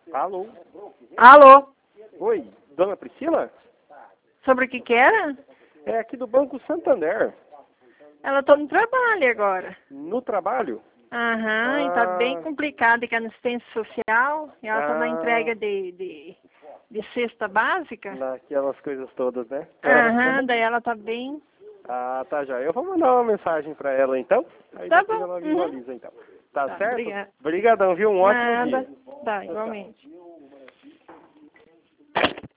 Alô? Alô? Oi, dona Priscila? Sobre o que era? É aqui do Banco Santander. Ela tá no trabalho agora. No trabalho? Aham, e tá bem complicado, que é na assistência social, e ela tá na entrega de cesta básica. Naquelas coisas todas, né? Aham, daí ela tá bem... Ah, tá já. Eu vou mandar uma mensagem pra ela então. Aí Tá depois bom. ela visualiza então. Tá certo? Obrigada. Obrigadão, viu? Um ótimo Nada. dia. Tá, igualmente.